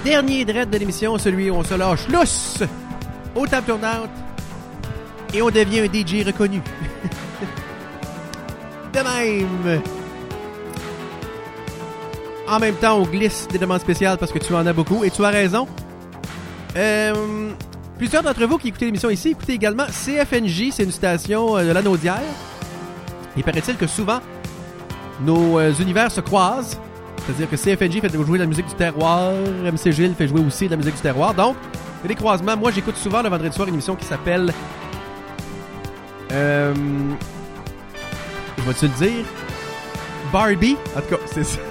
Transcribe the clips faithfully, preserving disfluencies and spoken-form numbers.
dernier dread de l'émission, celui où on se lâche lousse au table tournante et on devient un D J reconnu. De même. En même temps, on glisse des demandes spéciales parce que tu en as beaucoup et tu as raison. Euh, plusieurs d'entre vous qui écoutez l'émission ici, écoutez également C F N J, c'est une station de Lanaudière. Il paraît-il que souvent, nos euh, univers se croisent. C'est-à-dire que C F N J fait jouer de la musique du terroir, M C Gilles fait jouer aussi de la musique du terroir. Donc, il y a des croisements. Moi, j'écoute souvent le vendredi soir une émission qui s'appelle... Euh... Je vais-tu le dire? Barbie. En tout cas, c'est ça.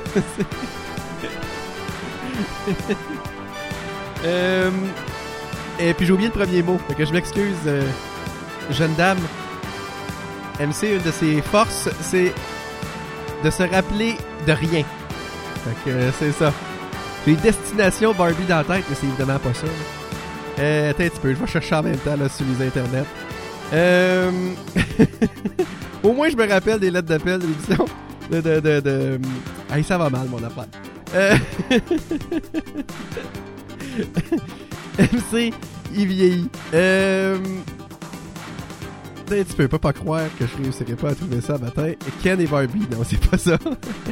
euh... Et puis j'ai oublié le premier mot. Fait que je m'excuse, euh, jeune dame. M C, une de ses forces, c'est de se rappeler de rien. Fait que euh, c'est ça. J'ai Destination Barbie dans la tête, mais c'est évidemment pas ça. Euh, attends un petit peu, je vais chercher en même temps là, sur les internets. Euh... Au moins, je me rappelle des lettres d'appel de l'émission. De, de, de, de... Hey, ça va mal, mon affaire. Euh... M C, il vieillit. Euh... Tu peux pas, pas croire que je réussirais pas à trouver ça matin. Ken et Barbie, non, c'est pas ça.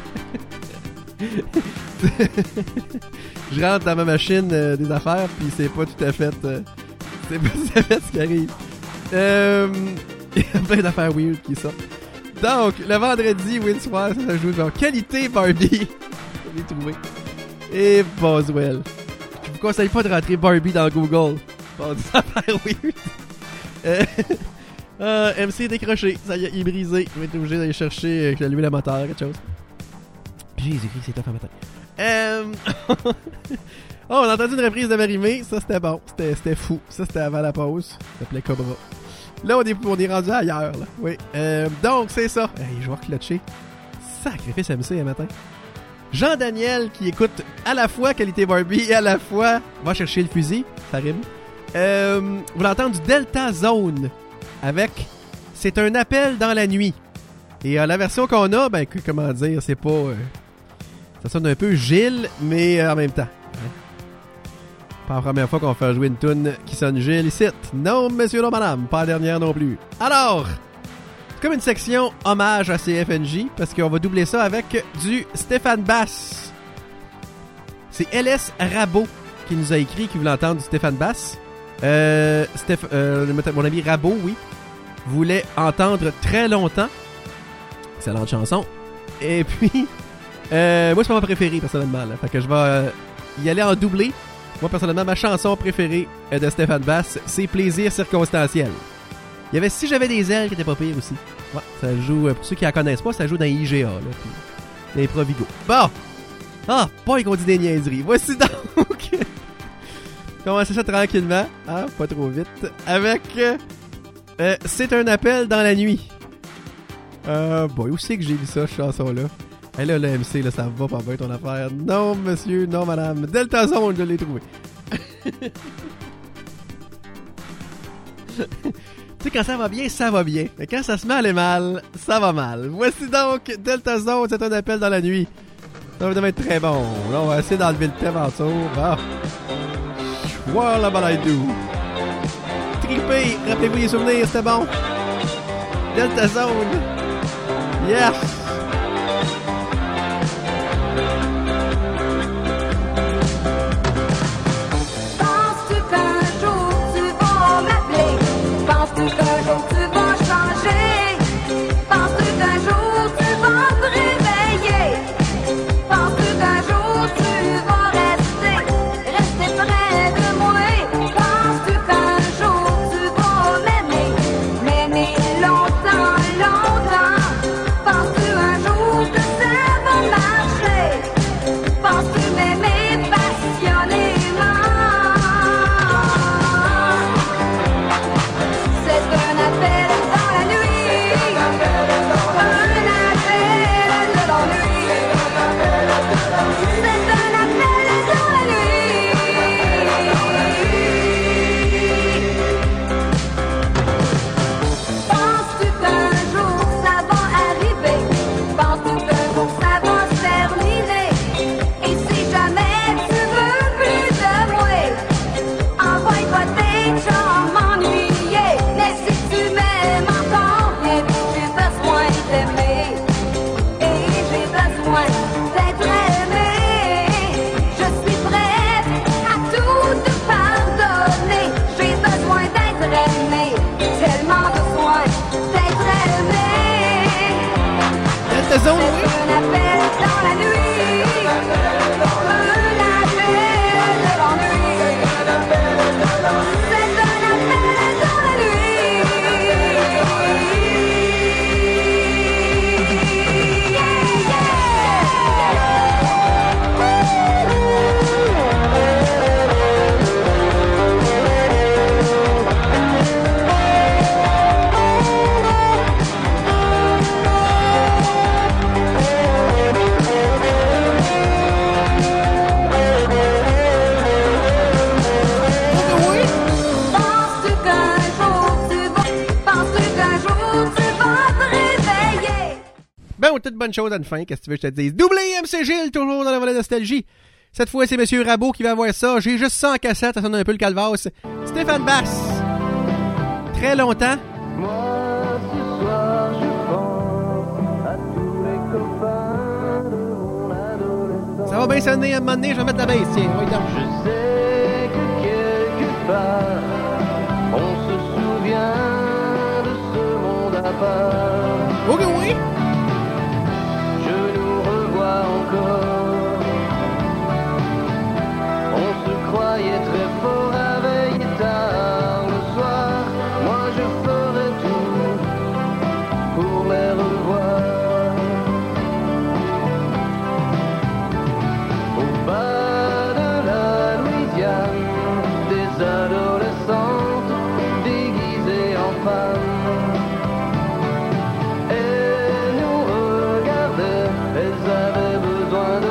Je rentre dans ma machine euh, des affaires, puis c'est pas tout à fait... Euh, c'est pas tout à fait ce qui arrive. Euh... Il y a plein d'affaires weird qui sortent. Donc, le vendredi, oui, le soir, ça, ça joue genre qualité Barbie. Je l'ai trouvé. Et Boswell. Je vous conseille pas de rentrer Barbie dans Google. Bon, des affaires weird. Euh... Euh, M C est décroché, ça y est, il est brisé. Je vais être obligé d'aller chercher avec l'allumer la moteur, quelque chose. Jésus-Christ, c'est top à matin. Euh... oh, on a entendu une reprise de Marie-Mé, ça c'était bon, c'était, c'était fou. Ça c'était avant la pause, ça s'appelait Cobra. Là, on est, on est rendu ailleurs, là. Oui. Euh, donc, c'est ça. Hey, je vais reclutcher. Sacrifice M C un matin. Jean-Daniel qui écoute à la fois Qualité Barbie et à la fois va chercher le fusil, ça rime. Euh, vous l'entendez du Delta Zone. Avec C'est un appel dans la nuit. Et euh, la version qu'on a, ben, que, comment dire, c'est pas... Euh, ça sonne un peu Gilles, mais euh, en même temps. Hein? Pas la première fois qu'on fait jouer une toune qui sonne Gilles ici. Non, monsieur, non, madame. Pas la dernière non plus. Alors, c'est comme une section hommage à C F N J, parce qu'on va doubler ça avec du Stéphane Bass. C'est L S Rabot qui nous a écrit, qui voulait entendre du Stéphane Bass. Euh, Steph, euh, mon ami Rabot, oui, voulait entendre très longtemps. Excellente chanson. Et puis, euh, moi, c'est pas ma préférée, personnellement. Là. Fait que je vais euh, y aller en doublé. Moi, personnellement, ma chanson préférée euh, de Stéphane Bass, c'est Plaisir circonstanciel. Il y avait Si j'avais des ailes qui était pas pire aussi. Ouais, ça joue, euh, pour ceux qui la connaissent pas, ça joue dans I G A, là, puis l'Improvigo. Bon! Ah, pas qu'on dit des niaiseries. Voici donc... Commencez ça tranquillement, hein, pas trop vite, avec euh, C'est un appel dans la nuit. Euh, bon, où c'est que j'ai vu ça, cette chanson-là? Et là, le M C, là, ça va pas bien ton affaire. Non, monsieur, non, madame. Delta Zone, je l'ai trouvé. Tu sais, quand ça va bien, ça va bien. Mais quand ça se met à aller mal, ça va mal. Voici donc Delta Zone, C'est un appel dans la nuit. Ça va être très bon. Là, on va essayer d'enlever le thème en dessous. Ah. Voilà, balaidou. Trippé, rappelez-vous les souvenirs, c'était bon. Delta Zone. Yes. Penses-tu qu'un jour tu vas m'appeler? Penses-tu qu'un jour tu vas changer? Penses-tu qu'un jour tu vas te réveiller? Penses-tu qu'un jour tu vas rester? Rester près de moi? Penses-tu qu'un jour tu vas m'aimer? M'aimer longtemps, longtemps? Penses-tu zone, oui. C'est un appel dans la nuit. Un appel dans l'ennui. C'est un appel dans la nuit. Penses-tu qu'un jour tu vas, penses-tu qu'un jour tu vas te réveiller? Ben, toute bonne chose à une fin, qu'est-ce que tu veux que je te dise? Doublé M C Gilles, toujours dans la volée nostalgie. Cette fois, c'est Monsieur Rabot qui va avoir ça. J'ai juste ça en cassette, ça sonne un peu le calvasse. Stéphane Basse. Très longtemps. Moi, ce soir, je pense à tous les copains de mon adolescence. Ça va bien sonner à un moment donné, je vais mettre la baisse, tiens, oui, donc. Je sais que quelque part, on se souvient de ce monde à part. Ok, oui. Je nous revois encore. On se croyait très fort, réveillé tard le soir. Moi je ferai tout pour les revoir. Au bas de la Louisiane, des adolescentes déguisées en femmes. Elles nous regardaient, elles avaient besoin de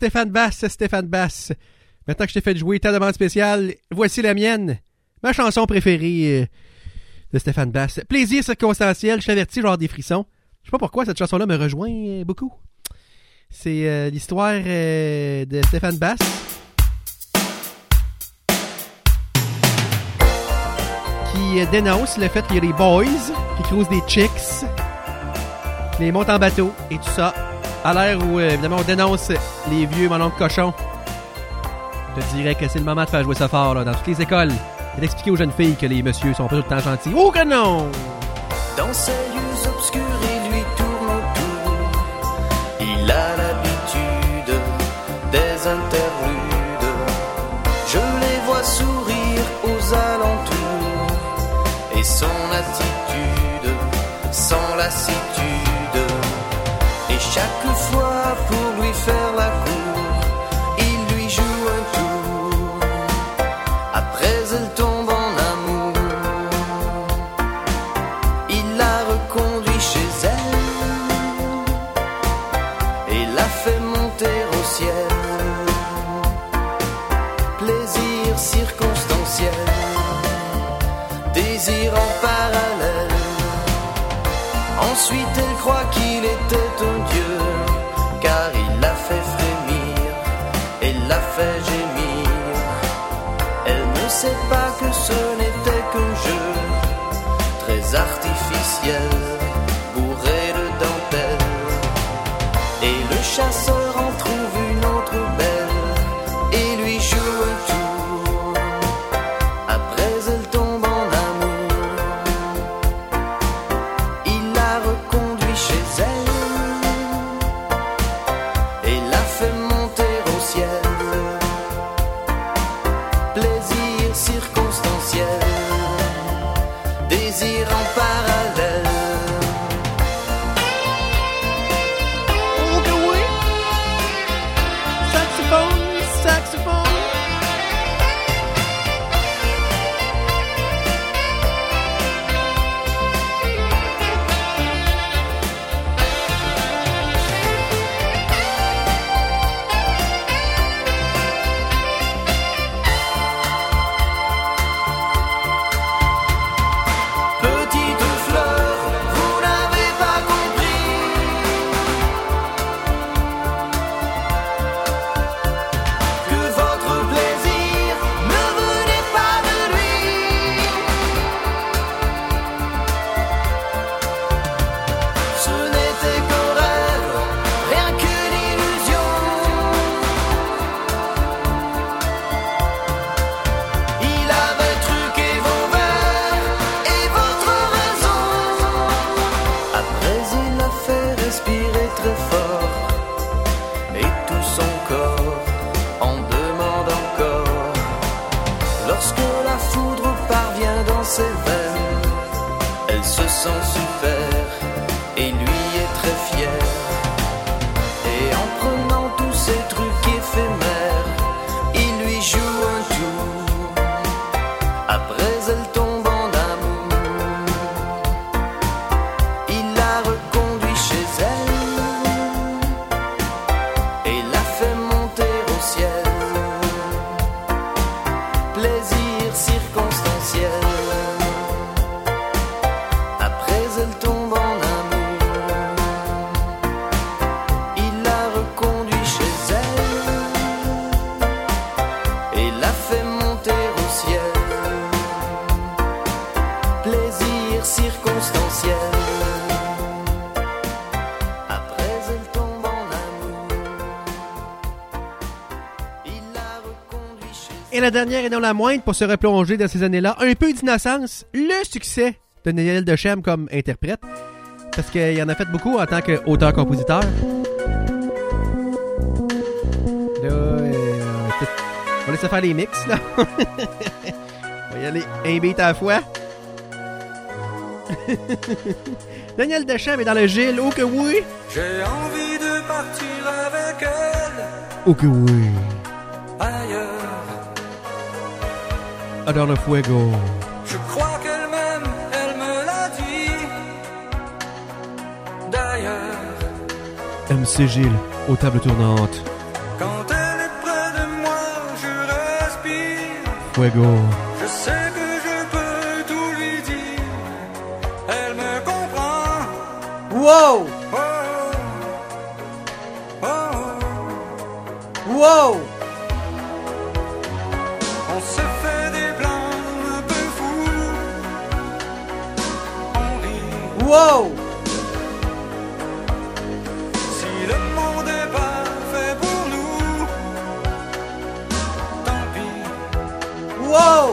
Stéphane Basse, Stéphane Basse. Maintenant que je t'ai fait jouer ta demande spéciale, voici la mienne. Ma chanson préférée euh, de Stéphane Basse. Plaisir circonstanciel, je t'avertis, genre des frissons. Je sais pas pourquoi cette chanson-là me rejoint euh, beaucoup. C'est euh, l'histoire euh, de Stéphane Basse. Qui euh, dénonce le fait qu'il y a des boys qui cruisent des chicks, qui les montent en bateau et tout ça. À l'ère où, euh, évidemment, on dénonce les vieux mononcles cochons. Je te dirais que c'est le moment de faire jouer ça fort là, dans toutes les écoles et d'expliquer aux jeunes filles que les messieurs sont pas tout le temps gentils. Oh que non! Dans ces lieux obscurs, il lui tourne autour. Il a l'habitude des interludes. Je les vois sourire aux alentours. Et son attitude sans lassitude. Et chaque fois pour lui faire la cour, il lui joue un tour. Après elle tombe en amour. Il la reconduit chez elle et la fait monter au ciel. Plaisir circonstanciel, désir en parallèle. Ensuite elle croit qu'il était un dieu, car il l'a fait frémir et l'a fait gémir. Elle ne sait pas que ce n'était qu'un jeu très artificiel, bourré de dentelle. Et le chasseur en trouve une autre belle et lui joue un tour. Après elle tombe en amour. Il la reconduit chez elle et la fait monter au ciel. Plaisir circonstanciel, désir en parallèle. Oh que oui! Saxophone, saxophone! Petite fleur, vous n'avez pas compris que votre plaisir ne venait pas de lui. Ce n'était qu'un rêve, rien qu'une illusion. Il avait truqué vos verres et votre raison. Après il l'a fait respirer très fort et tout son corps en demande encore. Lorsque la foudre parvient dans ses veines, elle se sent super et lui est très fier. Et en prenant tous ces trucs éphémères, il lui joue un tour. Après elle tombe en amour. Il la reconduit chez elle et la fait monter au ciel. Plaisir circonstanciel. Après elle tombe en amour. Il la reconduit chez elle et la fait monter au ciel. Plaisir circonstanciel. Après elle tombe en amour. Il la reconduit chez Et la dernière et non la moindre, pour se replonger dans ces années-là, un peu d'innocence, le succès de Daniel Dechem comme interprète, parce qu'il en a fait beaucoup en tant qu'auteur-compositeur. Là, euh, peut- on va laisser faire les mix, là. On va y aller un beat à la fois. Daniel Dechem est dans le Gilles, oh que oui! J'ai envie de partir avec elle Oh que oui! ailleurs. Dans le fuego. Je crois qu'elle m'aime, elle me l'a dit. D'ailleurs, M C Gilles, aux tables tournantes. quand Fuego. Je sais que je peux tout lui dire. Elle me comprend. Wow! Oh, oh, oh. Wow! On se fait des plans un peu fous. On rit. Wow! Si le monde est pas fait pour nous, tant pis. Wow!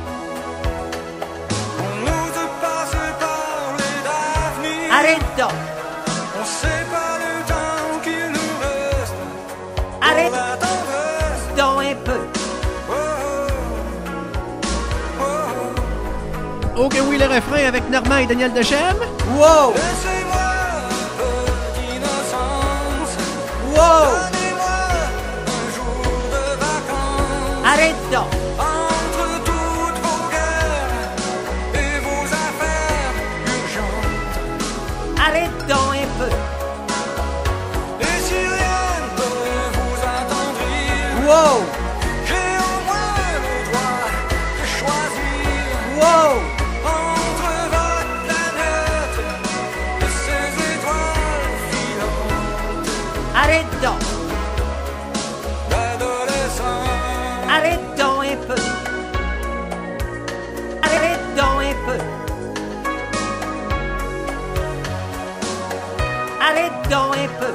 On n'ose pas se parler d'avenir. Arrête donc! On sait pas le temps qu'il nous reste. Arrête Pour la tendresse. donc un peu. Oh, oh, oh. Ok, oui, le refrain avec Normand et Daniel Dechem. Wow! Laissez-moi un peu d'innocence. Wow! Donnez-moi un jour de vacances. Arrête donc! Entre toutes vos guerres et vos affaires urgentes. Arrête donc un peu. Et si rien ne peut vous attendrir, Wow! j'ai au moins le droit de choisir Wow! entre votre planète et ses étoiles filantes. Arrête donc! L'adolescent, Arrête donc un peu. Arrête donc un peu. Arrête donc un peu.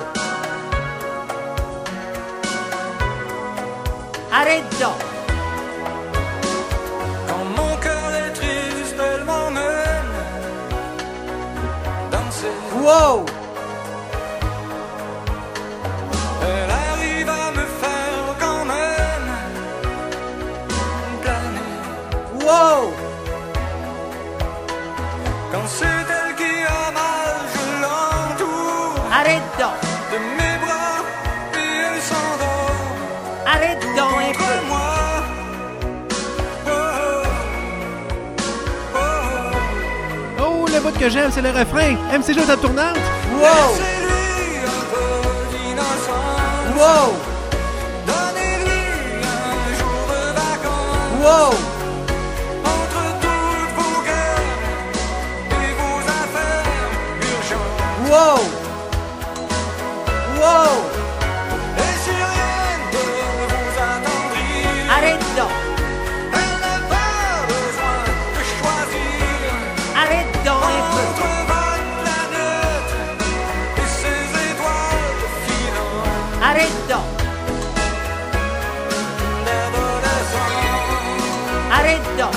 Arrête donc. quand mon cœur est triste, elle m'emmène danser. Wow! Elle arrive à me faire quand même planer. Wow! Quand c'est elle qui a mal, je l'entoure Arrête donc. de mes bras et elle s'endort Arrête donc un contre peu. moi. Oh, oh, oh. Oh, le bout que j'aime, c'est le refrain. M C G est à tournante. Wow! Laissez-lui un peu d'innocence. Wow! Donnez-lui un jour de vacances. Wow! Entre toutes vos guerres et vos affaires urgentes. Wow! Wow! Et si rien ne peut vous attendrir, Arrête donc. elle n'a pas besoin de choisir Arrête donc un peu. entre votre planète et ses étoiles filantes. Arrête donc. L'adolescent, Arrête donc.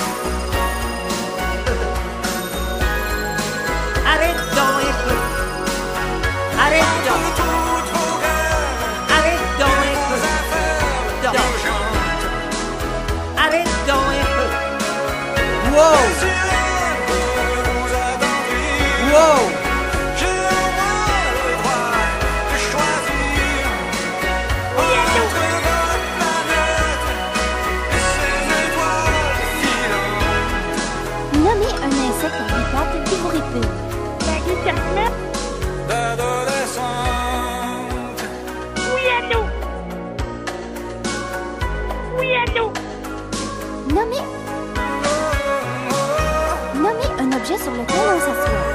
Arrête donc un peu. Arrête donc. entre toutes vos guerres Arrête donc et un vos peu. affaires Donc. urgentes. Arrête donc un peu. Et Wow! si rien ne peut vous attendrir, Wow! j'ai au moins le droit de choisir entre votre planète et ses étoiles filantes. Nommez un insecte à huit pattes qui vous répète. D'adolescente, Nommez... Nommez un objet sur lequel on s'assoit.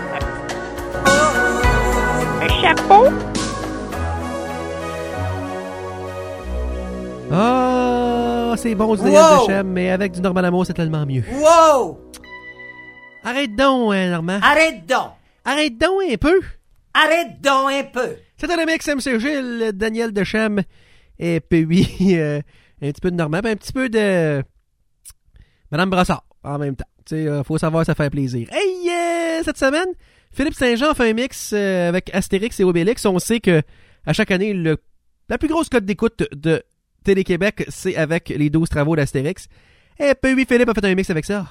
Ah, c'est bon du Daniel Wow! Dechem, mais avec du Normand Lamour, c'est tellement mieux. Wow! Arrête donc, hein, Normand. Arrête donc! Arrête donc un peu. Arrête donc un peu! C'était le mix M C G, le Daniel Dechem, et puis euh, un petit peu de Normand, puis un petit peu de Madame Brassard en même temps. Tu sais, euh, faut savoir, ça fait plaisir. Hey, euh, cette semaine, Philippe Saint-Jean fait un mix euh, avec Astérix et Obélix. On sait que à chaque année, le, la plus grosse cote d'écoute de Télé-Québec, c'est avec les douze travaux d'Astérix. Et puis Philippe a fait un mix avec ça.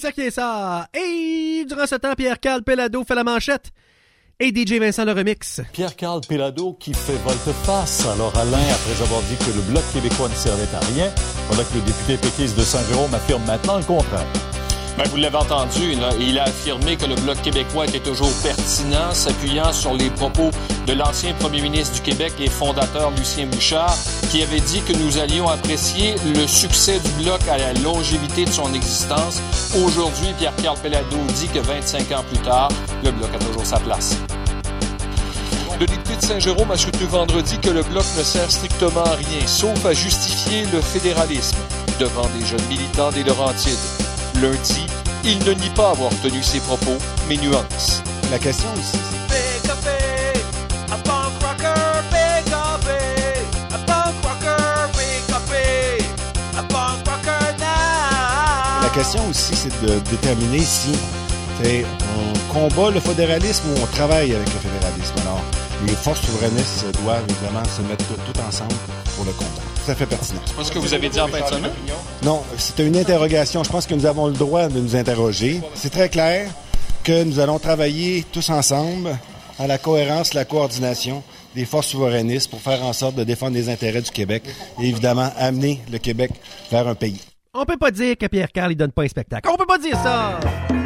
ça qui est ça. Et durant ce temps, Pierre-Carl Pelado fait la manchette. Et D J Vincent le remix. Pierre-Carl Pelado qui fait volte-face. Alors Alain, après avoir dit que le Bloc québécois ne servait à rien, voilà que le député péquiste de Saint-Jérôme affirme maintenant le contraire. Ben, vous l'avez entendu, là, il a affirmé que le Bloc québécois était toujours pertinent, s'appuyant sur les propos de l'ancien premier ministre du Québec et fondateur Lucien Bouchard, qui avait dit que nous allions apprécier le succès du Bloc à la longévité de son existence. Aujourd'hui, Pierre-Carl Pelado dit que vingt-cinq ans plus tard, le Bloc a toujours sa place. Le député de Saint-Jérôme a soutenu vendredi que le Bloc ne sert strictement à rien, sauf à justifier le fédéralisme devant des jeunes militants des Laurentides. Lundi, il ne nie pas avoir tenu ses propos, mais nuance. La question aussi, c'est... Big up, a punk rocker, big up, a punk rocker, big up, a punk rocker now. La question aussi, c'est de déterminer si c'est, on combat le fédéralisme ou on travaille avec le fédéralisme. Alors, les forces souverainistes doivent évidemment se mettre tout, tout ensemble pour le combat. Ça fait pertinent. C'est pas ce que vous avez dit en fin de semaine? Non, c'était une interrogation. Je pense que nous avons le droit de nous interroger. C'est très clair que nous allons travailler tous ensemble à la cohérence, la coordination des forces souverainistes pour faire en sorte de défendre les intérêts du Québec et évidemment amener le Québec vers un pays. On peut pas dire que Pierre-Carl il donne pas un spectacle. On peut pas dire ça!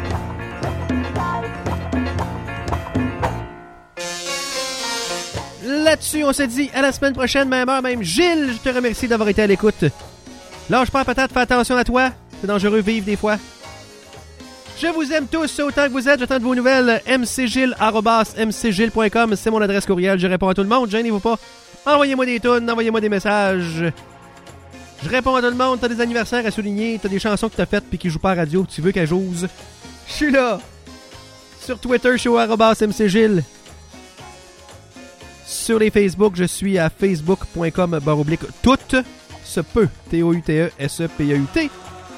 Là-dessus, on se dit à la semaine prochaine, même heure, même Gilles, je te remercie d'avoir été à l'écoute. Lâche pas peut-être, fais attention à toi. C'est dangereux vivre des fois. Je vous aime tous autant que vous êtes. J'attends de vos nouvelles. m c gilles arobase m c gilles point com, c'est mon adresse courriel. Je réponds à tout le monde. Gênez-vous pas. Envoyez-moi des tunes, envoyez-moi des messages. Je réponds à tout le monde. T'as des anniversaires à souligner, t'as des chansons que t'as faites puis qui jouent pas à radio, tu veux qu'elles jouent. Je suis là. Sur Twitter, je suis au arobase mcgilles. Sur les Facebook, je suis à facebook.com barre oblique tout se peut. T O U T E S E P E U T.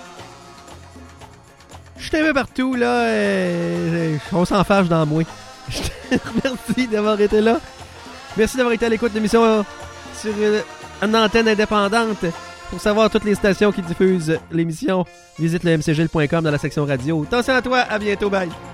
Je suis un peu partout, là. Euh, on s'en fâche dans moi. Je te remercie d'avoir été là. Merci d'avoir été à l'écoute de l'émission sur une antenne indépendante. Pour savoir toutes les stations qui diffusent l'émission, visite le m c gilles point com dans la section radio. Attention à toi, à bientôt, bye.